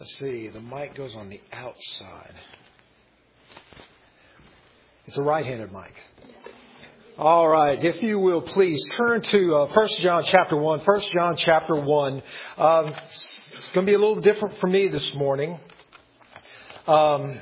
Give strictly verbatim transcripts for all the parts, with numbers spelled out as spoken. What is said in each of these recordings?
Let's see. The mic goes on the outside. It's a right-handed mic. All right. If you will, please turn to uh, First John chapter one. First John chapter one. Um, it's going to be a little different for me this morning. Um,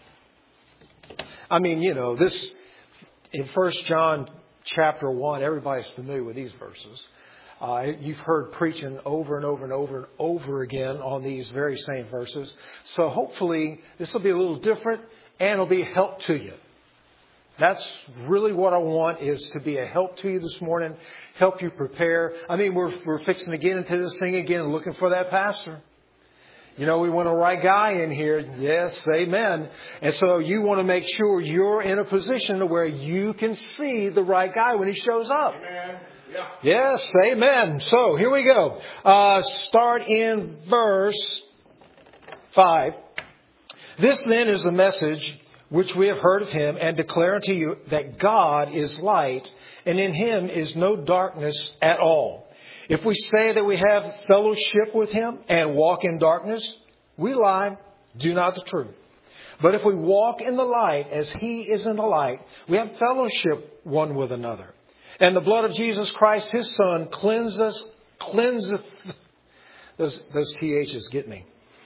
I mean, you know, this in First John chapter one, everybody's familiar with these verses. Uh, you've heard preaching over and over and over and over again on these very same verses. So hopefully this will be a little different and it'll be a help to you. That's really what I want, is to be a help to you this morning, help you prepare. I mean, we're we're fixing to get into this thing again, looking for that pastor. You know, we want a right guy in here. Yes, amen. And so you want to make sure you're in a position where you can see the right guy when he shows up. Amen. Yeah. Yes, amen. So here we go. Uh, start in verse five. This then is the message which we have heard of him, and declare unto you that God is light, and in him is no darkness at all. If we say that we have fellowship with him and walk in darkness, we lie, do not the truth. But if we walk in the light as he is in the light, we have fellowship one with another. And the blood of Jesus Christ, his son, cleanses, cleanseth, those, those T H's get me,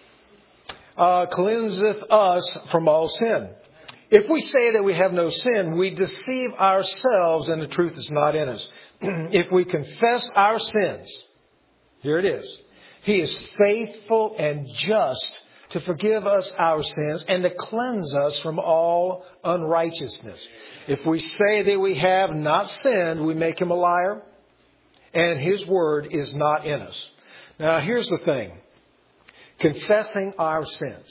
uh, cleanseth us from all sin. If we say that we have no sin, we deceive ourselves and the truth is not in us. If we confess our sins, here it is. He is faithful and just to forgive us our sins and to cleanse us from all unrighteousness. If we say that we have not sinned, we make him a liar, and his word is not in us. Now, here's the thing. Confessing our sins.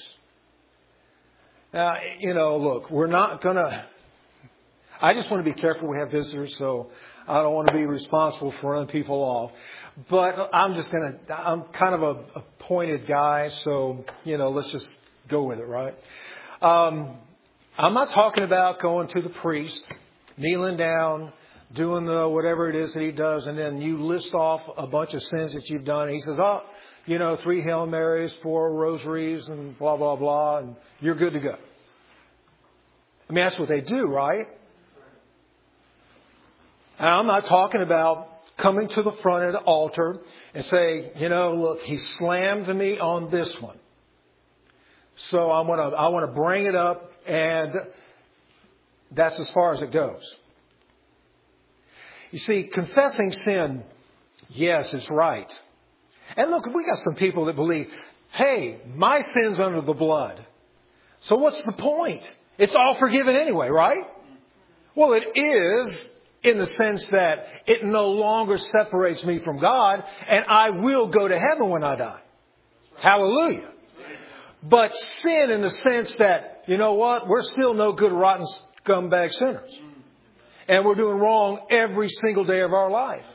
Now, you know, look, we're not going to... I just want to be careful. We have visitors, so I don't want to be responsible for running people off. But I'm just going to... I'm kind of a, a pointed guy, so, you know, let's just go with it, right? Um, I'm not talking about going to the priest, kneeling down, doing the whatever it is that he does, and then you list off a bunch of sins that you've done, and he says, oh... You know, three Hail Marys, four rosaries, and blah, blah, blah, and you're good to go. I mean, that's what they do, right? And I'm not talking about coming to the front of the altar and say, you know, look, he slammed me on this one. So I want to I want to bring it up, and that's as far as it goes. You see, confessing sin, yes, is right. And look, we got some people that believe, hey, my sin's under the blood. So what's the point? It's all forgiven anyway, right? Well, it is in the sense that it no longer separates me from God, and I will go to heaven when I die. Hallelujah. But sin in the sense that, you know what? We're still no good, rotten scumbag sinners. And we're doing wrong every single day of our life.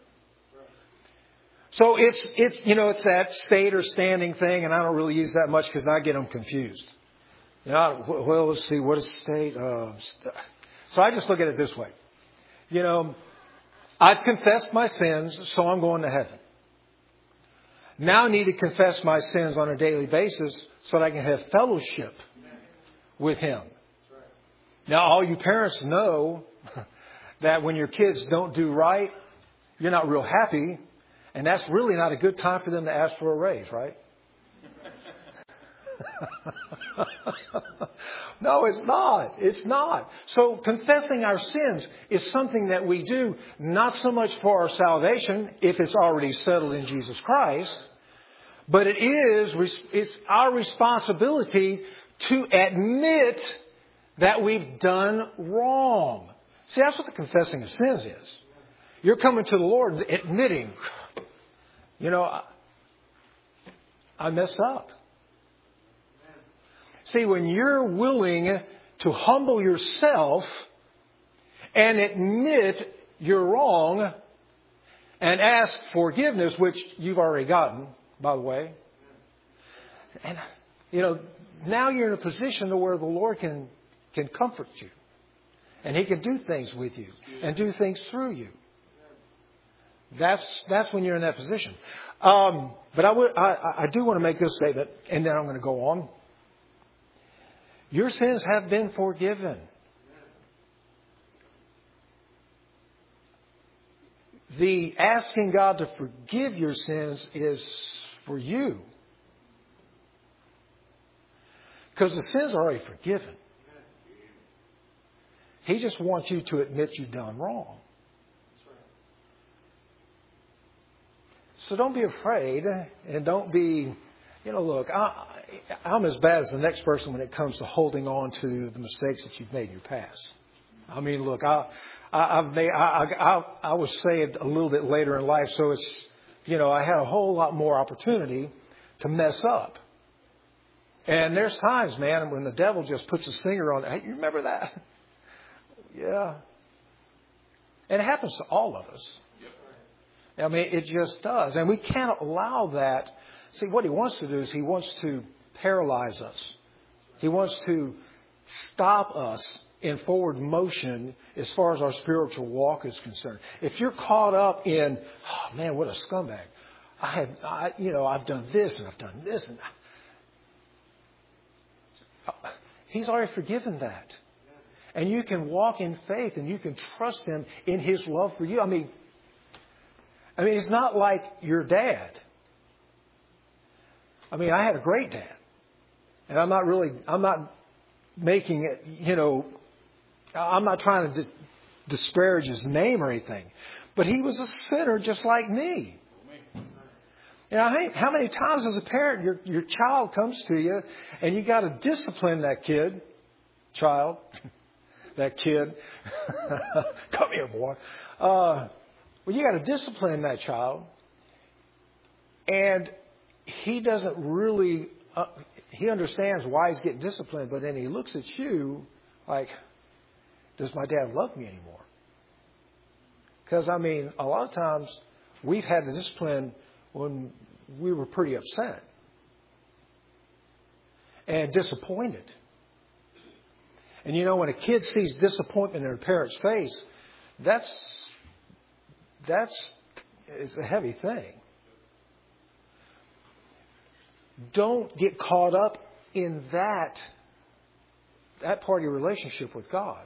So it's, it's, you know, it's that state or standing thing, and I don't really use that much because I get them confused. You know, well, let's see, what is state? Uh, st- so I just look at it this way. You know, I've confessed my sins, so I'm going to heaven. Now I need to confess my sins on a daily basis so that I can have fellowship with him. Now, all you parents know that when your kids don't do right, you're not real happy. And that's really not a good time for them to ask for a raise, right? No, it's not. It's not. So confessing our sins is something that we do not so much for our salvation, if it's already settled in Jesus Christ, but it is, it's our responsibility to admit that we've done wrong. See, that's what the confessing of sins is. You're coming to the Lord admitting, you know, I, I messed up. See, when you're willing to humble yourself and admit you're wrong and ask forgiveness, which you've already gotten, by the way, and, you know, now you're in a position to where the Lord can, can comfort you. And he can do things with you and do things through you. That's that's when you're in that position. Um, but I would I, I do want to make this statement, and then I'm going to go on. Your sins have been forgiven. The asking God to forgive your sins is for you. Because the sins are already forgiven. He just wants you to admit you've done wrong. So don't be afraid, and don't be, you know, look, I, I'm as bad as the next person when it comes to holding on to the mistakes that you've made in your past. I mean, look, I, I, I've made, I, I, I was saved a little bit later in life, so it's, you know, I had a whole lot more opportunity to mess up. And there's times, man, when the devil just puts his finger on, hey, you remember that? Yeah. And it happens to all of us. I mean, it just does. And we can't allow that. See, what he wants to do is he wants to paralyze us. He wants to stop us in forward motion as far as our spiritual walk is concerned. If you're caught up in, oh man, what a scumbag. I have, I, you know, I've done this and I've done this. And He's already forgiven that. And you can walk in faith and you can trust Him in His love for you. I mean, I mean, it's not like your dad. I mean, I had a great dad. And I'm not really, I'm not making it, you know, I'm not trying to dis- disparage his name or anything. But he was a sinner just like me. You know, how, how many times as a parent, your, your child comes to you and you got to discipline that kid, child, that kid. Come here, boy. Uh, well, you got to discipline that child. And he doesn't really, uh, he understands why he's getting disciplined, but then he looks at you like, does my dad love me anymore? Because, I mean, a lot of times we've had to discipline when we were pretty upset and disappointed. And, you know, when a kid sees disappointment in a parent's face, that's, that's it's a heavy thing. Don't get caught up in that, that part of your relationship with God.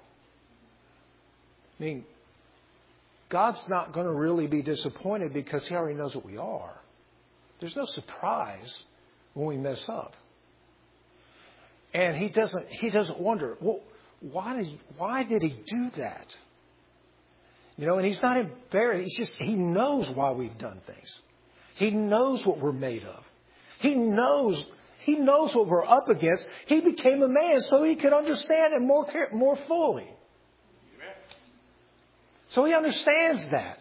I mean, God's not going to really be disappointed because He already knows what we are. There's no surprise when we mess up. And He doesn't, He doesn't wonder, well, why did, why did He do that? You know, and He's not embarrassed. He's just, He knows why we've done things. He knows what we're made of. He knows, He knows what we're up against. He became a man so He could understand it more, more fully. So He understands that.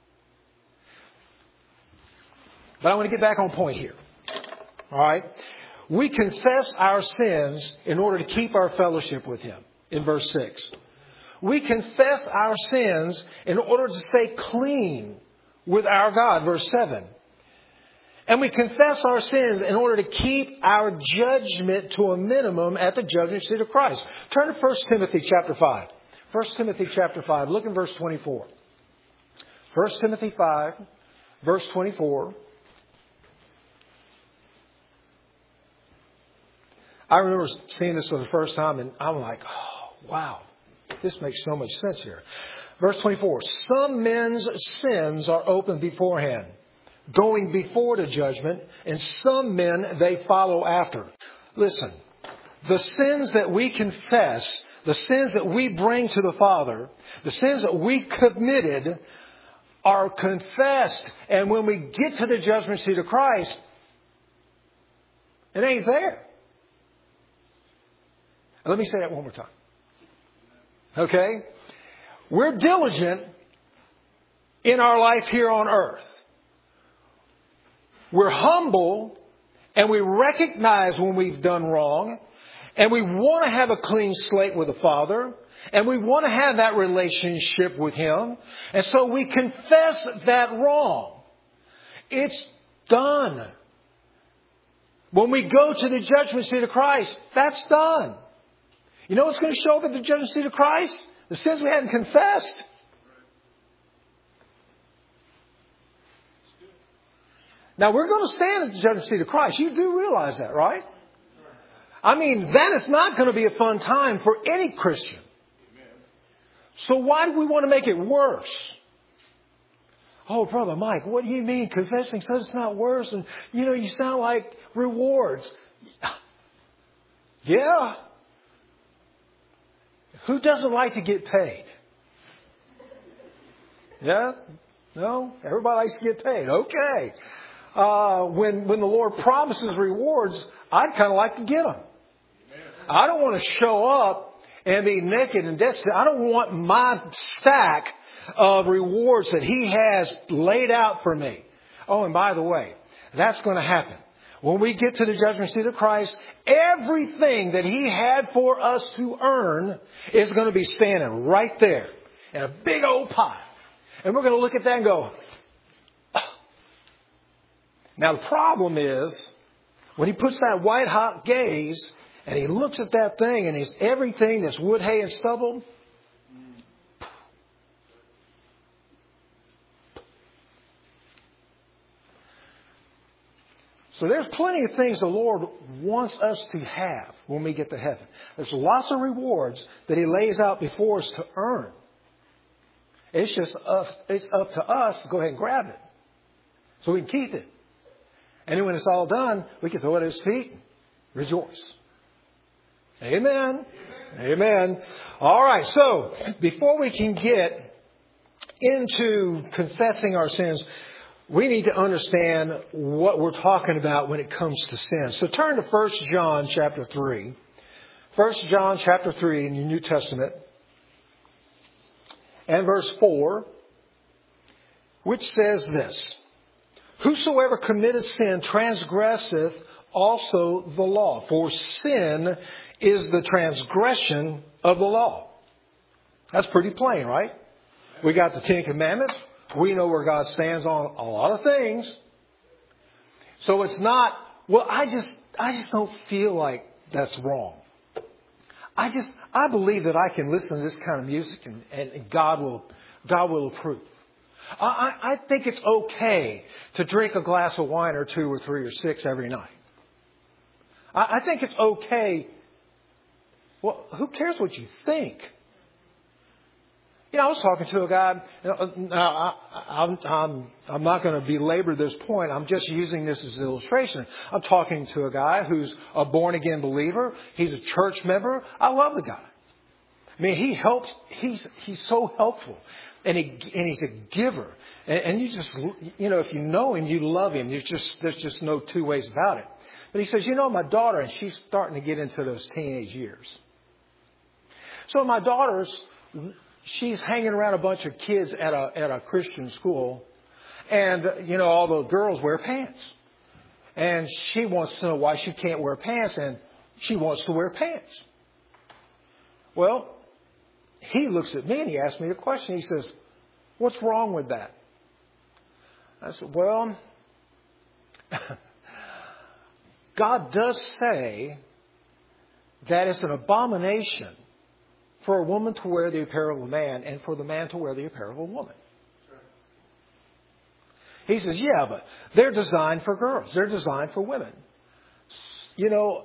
But I want to get back on point here. All right. We confess our sins in order to keep our fellowship with Him. In verse six. We confess our sins in order to stay clean with our God. Verse seven. And we confess our sins in order to keep our judgment to a minimum at the judgment seat of Christ. Turn to First Timothy chapter five. First Timothy chapter five. Look in verse twenty-four. First Timothy five, verse twenty-four. I remember seeing this for the first time and I'm like, oh, wow, this makes so much sense here. Verse twenty-four. Some men's sins are open beforehand, going before the judgment, and some men they follow after. Listen, the sins that we confess, the sins that we bring to the Father, the sins that we committed are confessed. And when we get to the judgment seat of Christ, it ain't there. Let me say that one more time. Okay? We're diligent in our life here on earth. We're humble and we recognize when we've done wrong. And we want to have a clean slate with the Father. And we want to have that relationship with Him. And so we confess that wrong. It's done. When we go to the judgment seat of Christ, that's done. You know what's going to show up at the judgment seat of Christ? The sins we hadn't confessed. Now, we're going to stand at the judgment seat of Christ. You do realize that, right? I mean, that is not going to be a fun time for any Christian. So why do we want to make it worse? Oh, Brother Mike, what do you mean? Confessing says it's not worse. And, you know, you sound like rewards. Yeah. Who doesn't like to get paid? Yeah? No? Everybody likes to get paid. Okay. Uh, when, when the Lord promises rewards, I'd kind of like to get them. I don't want to show up and be naked and destitute. I don't want my stack of rewards that He has laid out for me. Oh, and by the way, that's going to happen. When we get to the judgment seat of Christ, everything that He had for us to earn is going to be standing right there in a big old pile. And we're going to look at that and go, oh. Now the problem is, when He puts that white hot gaze and He looks at that thing and it's everything that's wood, hay, and stubble, so there's plenty of things the Lord wants us to have when we get to heaven. There's lots of rewards that He lays out before us to earn. It's just up, it's up to us to go ahead and grab it so we can keep it. And then when it's all done, we can throw it at His feet and rejoice. Amen. Amen. Amen. All right. So before we can get into confessing our sins, we need to understand what we're talking about when it comes to sin. So turn to First John chapter three. First John chapter three in your New Testament. And verse four, which says this: Whosoever committeth sin transgresseth also the law, for sin is the transgression of the law. That's pretty plain, right? We got the Ten Commandments. We know where God stands on a lot of things. So it's not, well, I just, I just don't feel like that's wrong. I just, I believe that I can listen to this kind of music and, and God will, God will approve. I, I think it's okay to drink a glass of wine or two or three or six every night. I, I think it's okay. Well, who cares what you think? You know, I was talking to a guy. You know, now, I, I'm, I'm, I'm not going to belabor this point. I'm just using this as an illustration. I'm talking to a guy who's a born-again believer. He's a church member. I love the guy. I mean, he helps. He's he's so helpful, and he and he's a giver. And, and you just, you know, if you know him, you love him. There's just there's just no two ways about it. But he says, you know, my daughter, and she's starting to get into those teenage years. So my daughter's. She's hanging around a bunch of kids at a at a Christian school. And, you know, all the girls wear pants. And she wants to know why she can't wear pants. And she wants to wear pants. Well, he looks at me and he asks me a question. He says, what's wrong with that? I said, well, God does say that it's an abomination for a woman to wear the apparel of a man and for the man to wear the apparel of a woman. He says, yeah, but they're designed for girls. They're designed for women. You know,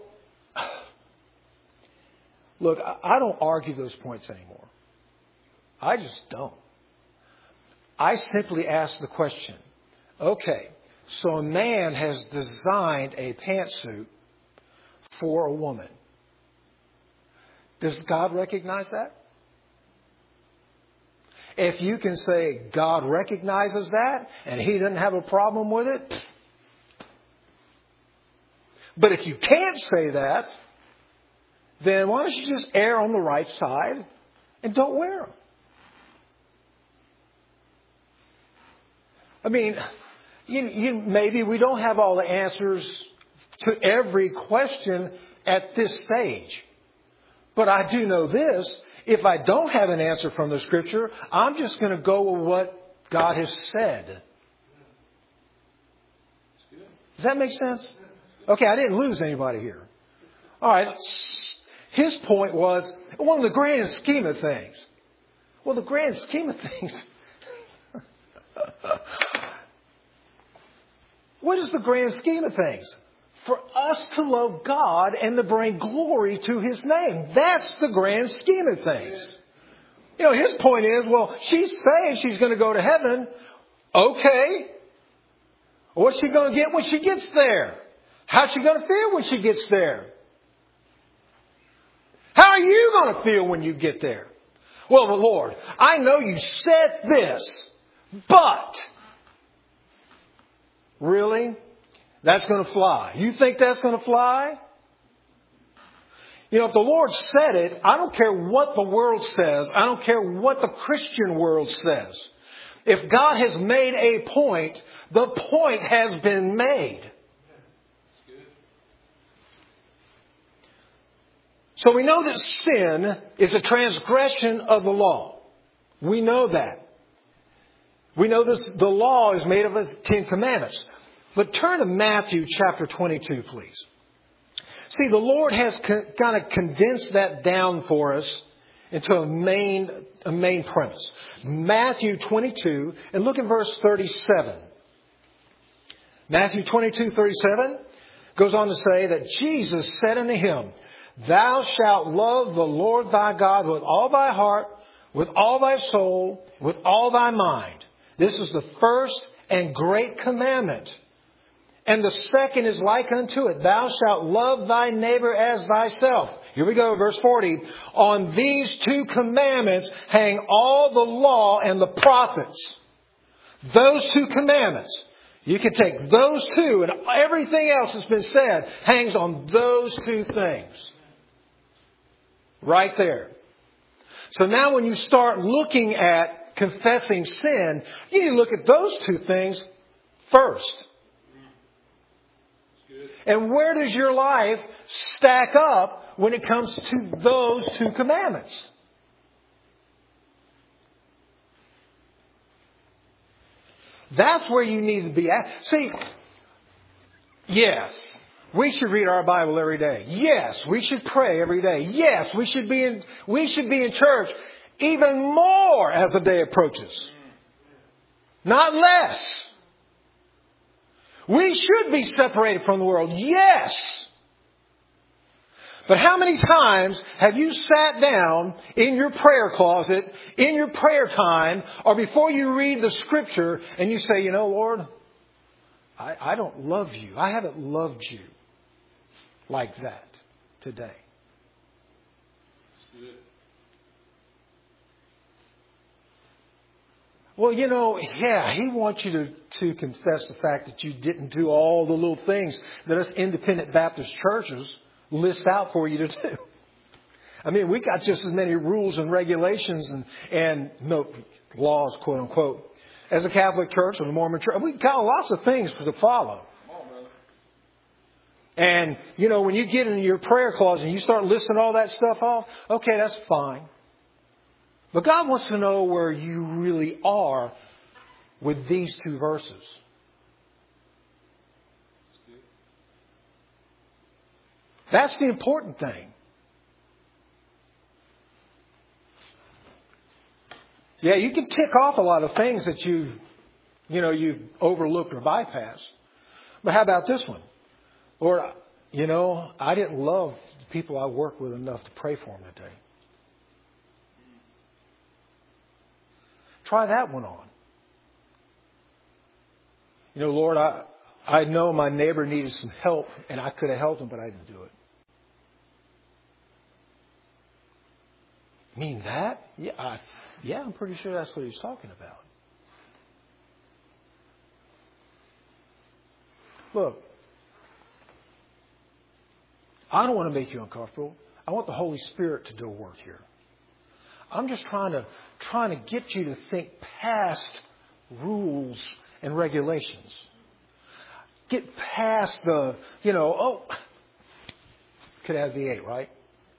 look, I don't argue those points anymore. I just don't. I simply ask the question, okay, so a man has designed a pantsuit for a woman. Does God recognize that? If you can say God recognizes that and He doesn't have a problem with it. But if you can't say that, then why don't you just err on the right side and don't wear them? I mean, you, you, maybe we don't have all the answers to every question at this stage. But I do know this. If I don't have an answer from the Scripture, I'm just going to go with what God has said. Does that make sense? Okay, I didn't lose anybody here. All right. His point was, well, in the grand scheme of things. Well, the grand scheme of things. What is the grand scheme of things? For us to love God and to bring glory to His name. That's the grand scheme of things. You know, his point is, well, she's saying she's going to go to heaven. Okay. What's she going to get when she gets there? How's she going to feel when she gets there? How are you going to feel when you get there? Well, the Lord, I know you said this, but really? That's going to fly. You think that's going to fly? You know, if the Lord said it, I don't care what the world says. I don't care what the Christian world says. If God has made a point, the point has been made. So we know that sin is a transgression of the law. We know that. We know this, the law is made of the Ten Commandments. But turn to Matthew chapter twenty-two, please. See, the Lord has con- kind of condensed that down for us into a main, a main premise. Matthew twenty-two, and look at verse thirty-seven. Matthew twenty-two, thirty-seven goes on to say that Jesus said unto him, Thou shalt love the Lord thy God with all thy heart, with all thy soul, with all thy mind. This is the first and great commandment. And the second is like unto it. Thou shalt love thy neighbor as thyself. Here we go, verse forty. On these two commandments hang all the law and the prophets. Those two commandments. You can take those two and everything else that's been said hangs on those two things. Right there. So now when you start looking at confessing sin, you need to look at those two things first. And where does your life stack up when it comes to those two commandments? That's where you need to be at. See, yes, we should read our Bible every day. Yes, we should pray every day. Yes, we should be in, we should be in church even more as the day approaches. Not less. We should be separated from the world. Yes. But how many times have you sat down in your prayer closet, in your prayer time, or before you read the scripture and you say, you know, Lord, I, I don't love you. I haven't loved you like that today. Well, you know, yeah, He wants you to, to confess the fact that you didn't do all the little things that us independent Baptist churches list out for you to do. I mean, we got just as many rules and regulations and, and no laws, quote unquote, as a Catholic church or the Mormon church. We've got lots of things to follow. And, you know, when you get into your prayer closet and you start listing all that stuff off, okay, that's fine. But God wants to know where you really are with these two verses. That's the important thing. Yeah, you can tick off a lot of things that you, you know, you've overlooked or bypassed. But how about this one? Lord, you know, I didn't love the people I work with enough to pray for them today. Try that one on. You know, Lord, I, I know my neighbor needed some help and I could have helped him, but I didn't do it. Mean that? Yeah, I, yeah, I'm pretty sure that's what he's talking about. Look, I don't want to make you uncomfortable. I want the Holy Spirit to do a work here. I'm just trying to trying to get you to think past rules and regulations. Get past the, you know, oh, could have V eight, right?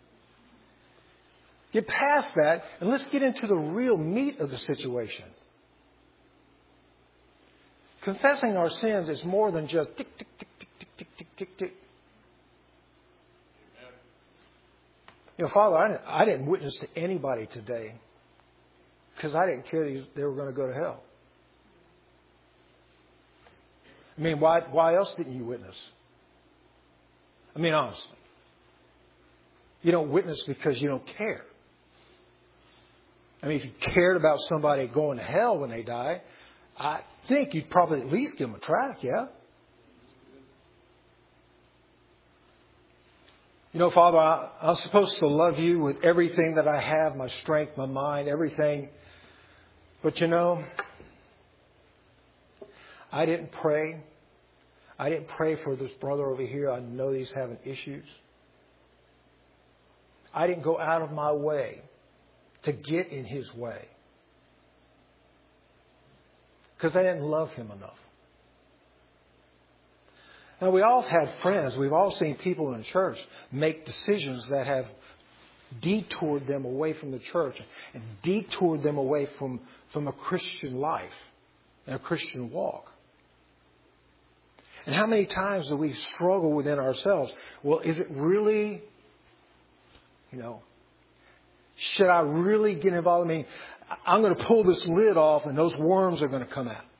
Get past that and let's get into the real meat of the situation. Confessing our sins is more than just tick, tick, tick, tick, tick, tick, tick, tick, tick. You know, Father, I didn't, I didn't witness to anybody today because I didn't care they were going to go to hell. I mean, why, why else didn't you witness? I mean, honestly. You don't witness because you don't care. I mean, if you cared about somebody going to hell when they die, I think you'd probably at least give them a tract, yeah? You know, Father, I, I'm supposed to love you with everything that I have, my strength, my mind, everything. But you know, I didn't pray. I didn't pray for this brother over here. I know he's having issues. I didn't go out of my way to get in his way. Because I didn't love him enough. Now, we all have friends. We've all seen people in church make decisions that have detoured them away from the church and detoured them away from, from a Christian life and a Christian walk. And how many times do we struggle within ourselves? Well, is it really, you know, should I really get involved? I mean, I'm going to pull this lid off and those worms are going to come out.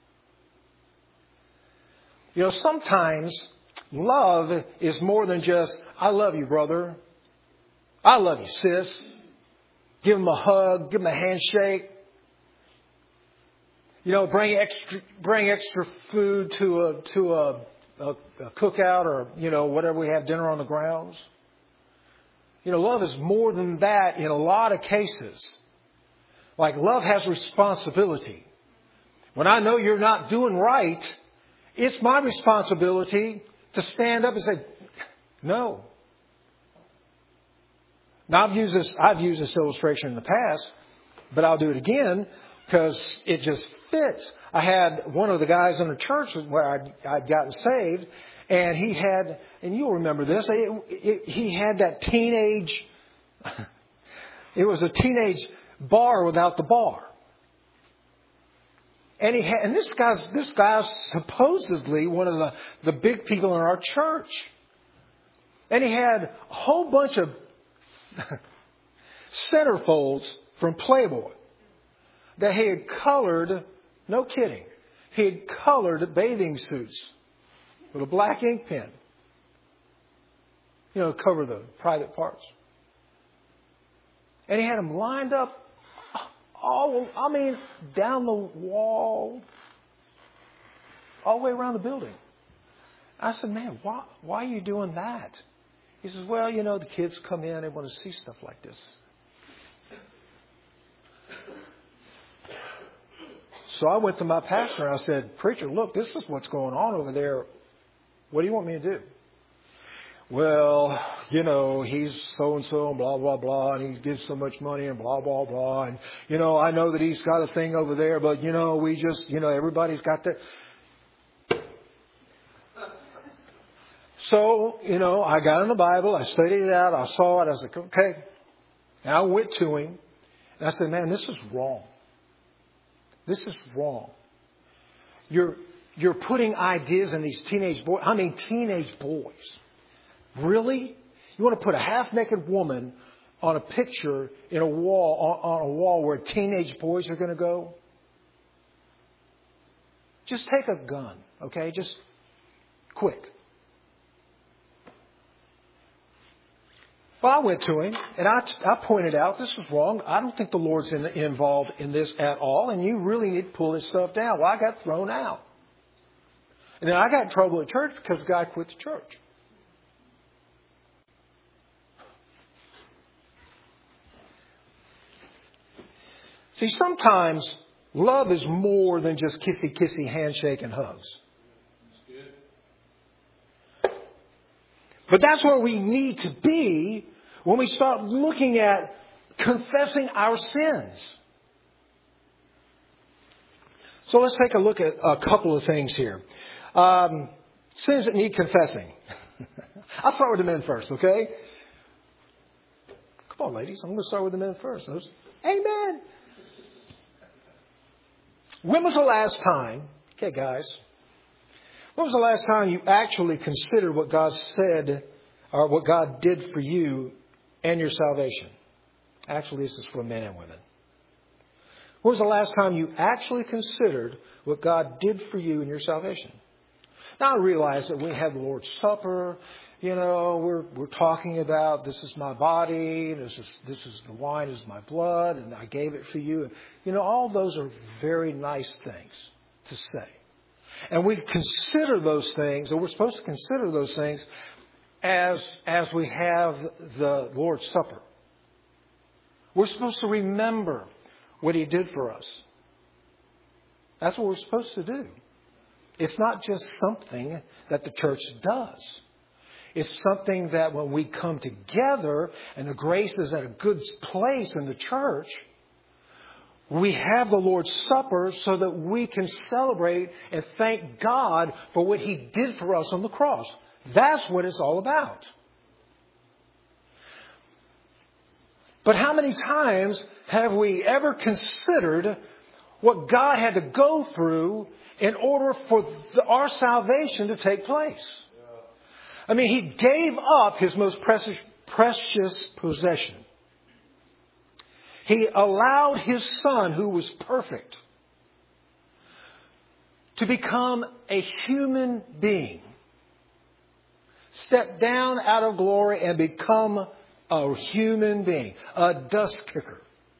You know, sometimes love is more than just, I love you, brother. I love you, sis. Give them a hug. Give them a handshake. You know, bring extra, bring extra food to a, to a, a, a cookout or, you know, whatever we have, dinner on the grounds. You know, love is more than that in a lot of cases. Like, love has responsibility. When I know you're not doing right, it's my responsibility to stand up and say, no. Now, I've used this, I've used this illustration in the past, but I'll do it again because it just fits. I had one of the guys in the church where I'd, I'd gotten saved, and he had, and you'll remember this, it, it, he had that teenage, it was a teenage bar without the bar. And he had, and this guy's this guy's supposedly one of the, the big people in our church. And he had a whole bunch of centerfolds from Playboy that he had colored, no kidding, he had colored bathing suits with a black ink pen. You know, to cover the private parts. And he had them lined up all, I mean, down the wall, all the way around the building. I said, man, why, why are you doing that? He says, well, you know, the kids come in, they want to see stuff like this. So I went to my pastor and I said, preacher, look, this is what's going on over there. What do you want me to do? Well, you know, he's so-and-so and blah, blah, blah, and he gives so much money and blah, blah, blah. And, you know, I know that he's got a thing over there, but, you know, we just, you know, everybody's got their... So, you know, I got in the Bible, I studied it out, I saw it, I was like, okay. And I went to him, and I said, man, this is wrong. This is wrong. You're, you're putting ideas in these teenage boys, I mean, teenage boys. Really? You want to put a half-naked woman on a picture in a wall, on, on a wall where teenage boys are going to go? Just take a gun, okay? Just quick. Well, I went to him and I, I pointed out this was wrong. I don't think the Lord's in, involved in this at all, and you really need to pull this stuff down. Well, I got thrown out. And then I got in trouble at church because the guy quit the church. See, sometimes love is more than just kissy, kissy, handshake, and hugs. But that's where we need to be when we start looking at confessing our sins. So let's take a look at a couple of things here. Um, sins that need confessing. I'll start with the men first, okay? Come on, ladies. I'm going to start with the men first. Amen. When was the last time, okay, guys, when was the last time you actually considered what God said or what God did for you and your salvation? Actually, this is for men and women. When was the last time you actually considered what God did for you and your salvation? Now I realize that we have the Lord's Supper. You know, we're we're talking about this is my body, this is this is the wine is my blood, and I gave it for you. And, you know, all those are very nice things to say. And we consider those things, or we're supposed to consider those things as as we have the Lord's Supper. We're supposed to remember what He did for us. That's what we're supposed to do. It's not just something that the church does. It's something that when we come together and the grace is at a good place in the church, we have the Lord's Supper so that we can celebrate and thank God for what He did for us on the cross. That's what it's all about. But how many times have we ever considered what God had to go through in order for the, our salvation to take place? I mean, He gave up His most precious, precious possession. He allowed His Son, who was perfect, to become a human being. Step down out of glory and become a human being, a dust kicker.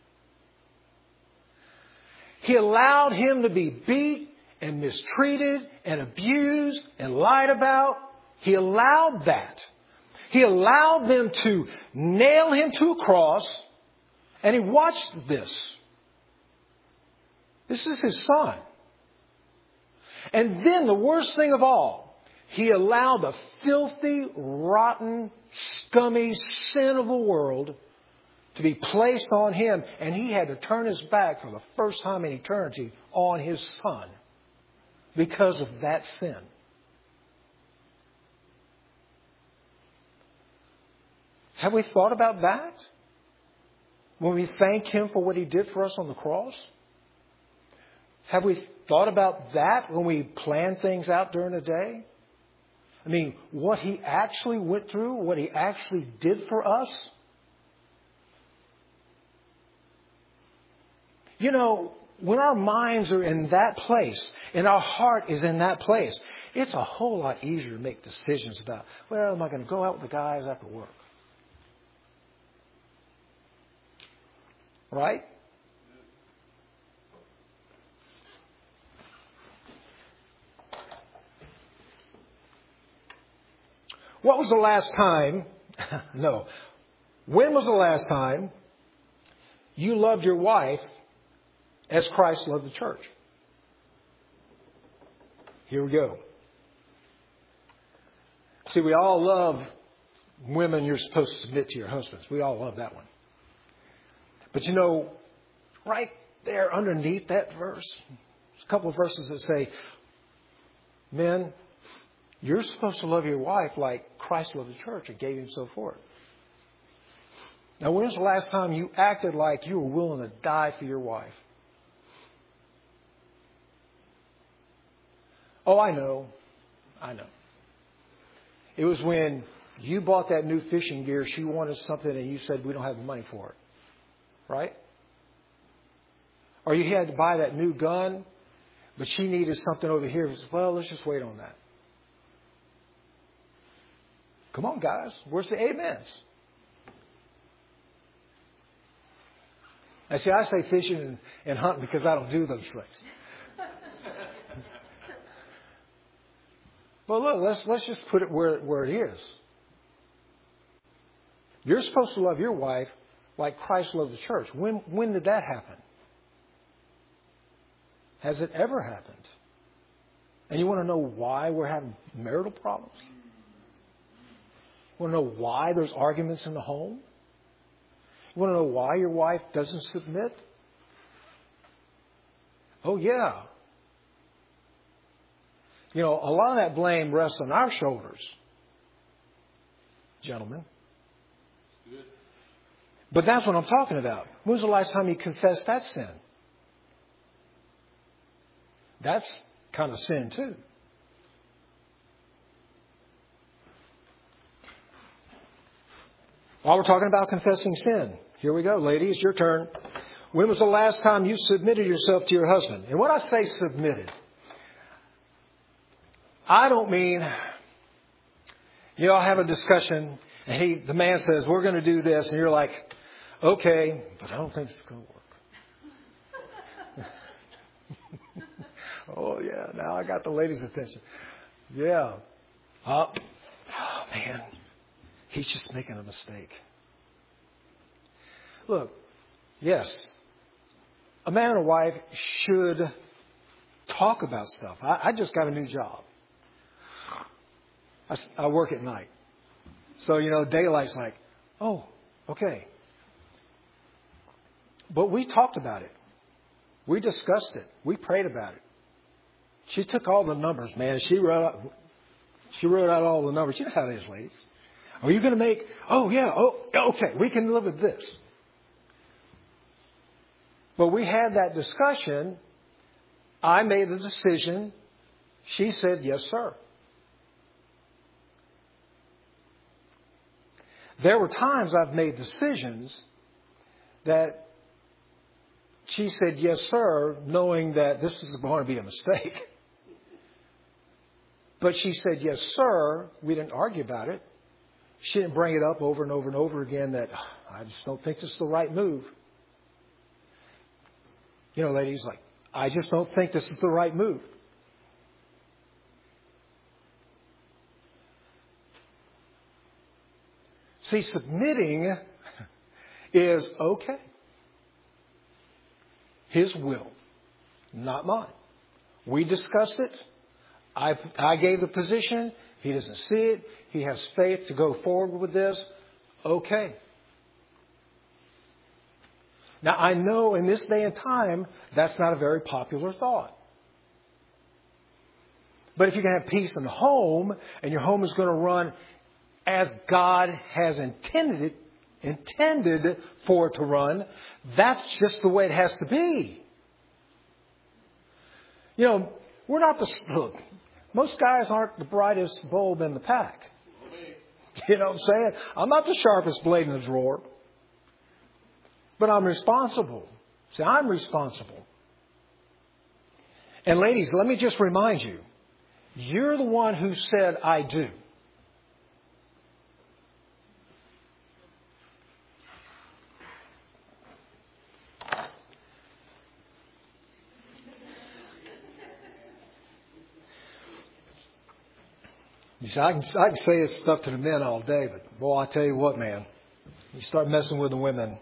He allowed Him to be beat and mistreated and abused and lied about. He allowed that. He allowed them to nail Him to a cross, and He watched this. This is His Son. And then the worst thing of all, He allowed the filthy, rotten, scummy sin of the world to be placed on Him, and He had to turn His back for the first time in eternity on His Son because of that sin. Have we thought about that when we thank Him for what He did for us on the cross? Have we thought about that when we plan things out during the day? I mean, what He actually went through, what He actually did for us? You know, when our minds are in that place and our heart is in that place, it's a whole lot easier to make decisions about, well, am I going to go out with the guys after work? Right? What was the last time, no, when was the last time you loved your wife as Christ loved the church? Here we go. See, we all love women, you're supposed to submit to your husbands. We all love that one. But you know, right there underneath that verse, there's a couple of verses that say, men, you're supposed to love your wife like Christ loved the church and gave Himself for it. Now, when's the last time you acted like you were willing to die for your wife? Oh, I know. I know. It was when you bought that new fishing gear, she wanted something, and you said, we don't have the money for it. Right? Or you had to buy that new gun, but she needed something over here. Said, well, let's just wait on that. Come on, guys. Where's the amens? I see, I say fishing and, and hunting because I don't do those things. Well, look, let's let's just put it where, where it is. You're supposed to love your wife like Christ loved the church. When when did that happen? Has it ever happened? And you want to know why we're having marital problems? You want to know why there's arguments in the home? You want to know why your wife doesn't submit? Oh, yeah. You know, a lot of that blame rests on our shoulders, gentlemen. But that's what I'm talking about. When was the last time you confessed that sin? That's kind of sin too. While we're talking about confessing sin, here we go, ladies, your turn. When was the last time you submitted yourself to your husband? And when I say submitted, I don't mean, you know, I'll have a discussion and he, the man says, we're going to do this. And you're like, okay, but I don't think it's going to work. Oh, yeah, now I got the lady's attention. Yeah. Oh, oh, man, he's just making a mistake. Look, yes, a man and a wife should talk about stuff. I, I just got a new job. I, I work at night. So, you know, daylight's like, oh, okay. But we talked about it. We discussed it. We prayed about it. She took all the numbers, man. She wrote out, she wrote out all the numbers. You know how it is, ladies. Are you going to make, oh, yeah, oh, okay, we can live with this. But we had that discussion. I made the decision. She said, yes, sir. There were times I've made decisions that she said, yes, sir, knowing that this was going to be a mistake. But she said, yes, sir. We didn't argue about it. She didn't bring it up over and over and over again that I just don't think this is the right move. You know, ladies, like, I just don't think this is the right move. See, submitting is okay. His will, not mine. We discussed it. I, I gave the position. He doesn't see it. He has faith to go forward with this. Okay. Now, I know in this day and time, that's not a very popular thought. But if you can have peace in the home, and your home is going to run as God has intended it, intended for it to run, that's just the way it has to be. You know, we're not the... Look, most guys aren't the brightest bulb in the pack. You know what I'm saying? I'm not the sharpest blade in the drawer. But I'm responsible. See, I'm responsible. And ladies, let me just remind you, you're the one who said, I do. You see, I can, I can say this stuff to the men all day, but boy, I tell you what, man, you start messing with the women.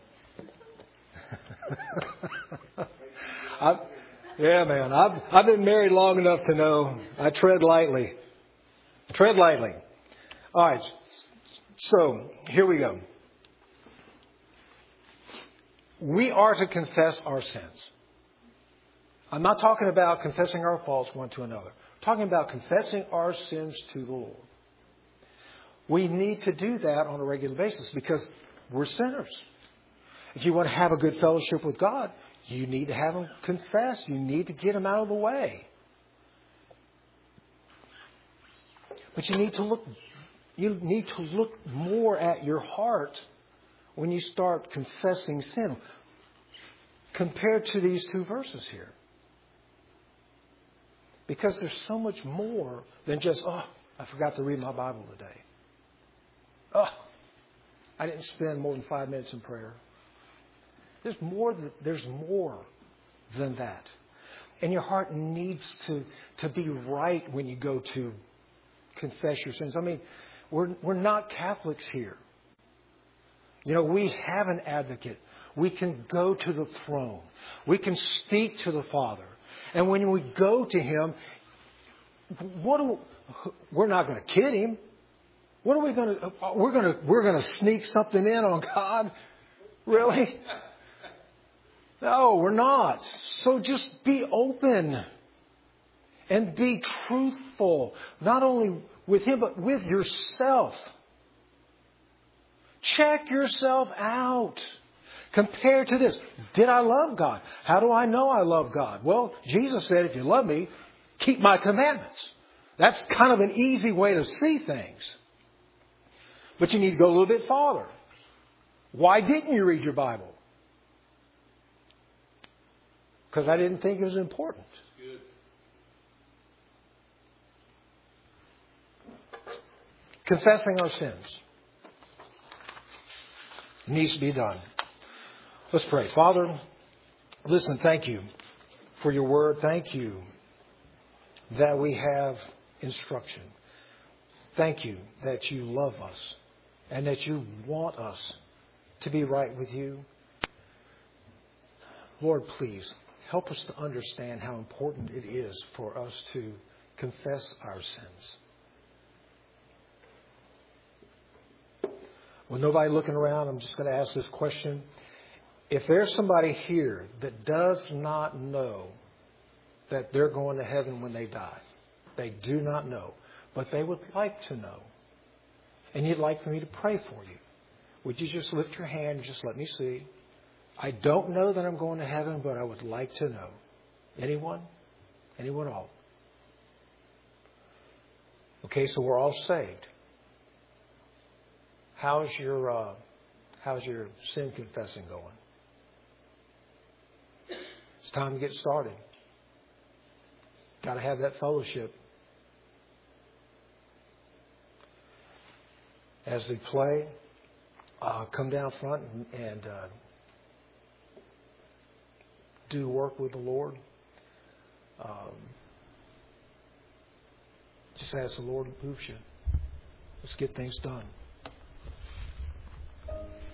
I, yeah, man, I've, I've been married long enough to know I tread lightly. Tread lightly. All right, so here we go. We are to confess our sins. I'm not talking about confessing our faults one to another. I'm talking about confessing our sins to the Lord. We need to do that on a regular basis because we're sinners. If you want to have a good fellowship with God, you need to have Him confess. You need to get Him out of the way. But you need to look, you need to look more at your heart when you start confessing sin compared to these two verses here. Because there's so much more than just, oh, I forgot to read my Bible today. Oh, I didn't spend more than five minutes in prayer. There's more, there's more than that. And your heart needs to, to be right when you go to confess your sins. I mean, we're, we're not Catholics here. You know, we have an advocate. We can go to the throne. We can speak to the Father. And when we go to Him, what do we, we're not going to kid Him. What are we going to? We're going to we're going to sneak something in on God, really? No, we're not. So just be open and be truthful, not only with Him but with yourself. Check yourself out. Compared to this, did I love God? How do I know I love God? Well, Jesus said, if you love me, keep my commandments. That's kind of an easy way to see things. But you need to go a little bit farther. Why didn't you read your Bible? Because I didn't think it was important. confessing our sins. It needs to be done. Let's pray. Father, listen, thank you for your word. Thank you that we have instruction. Thank you that you love us and that you want us to be right with you. Lord, please help us to understand how important it is for us to confess our sins. With nobody looking around, I'm just going to ask this question. If there's somebody here that does not know that they're going to heaven when they die, they do not know, but they would like to know, and you'd like for me to pray for you, would you just lift your hand and just let me see? I don't know that I'm going to heaven, but I would like to know. Anyone? Anyone at all? Okay, so we're all saved. How's your uh, how's your sin confessing going? It's time to get started. Got to have that fellowship. As we play, uh, come down front and, and uh, do work with the Lord. Um, just ask the Lord to move you. Let's get things done.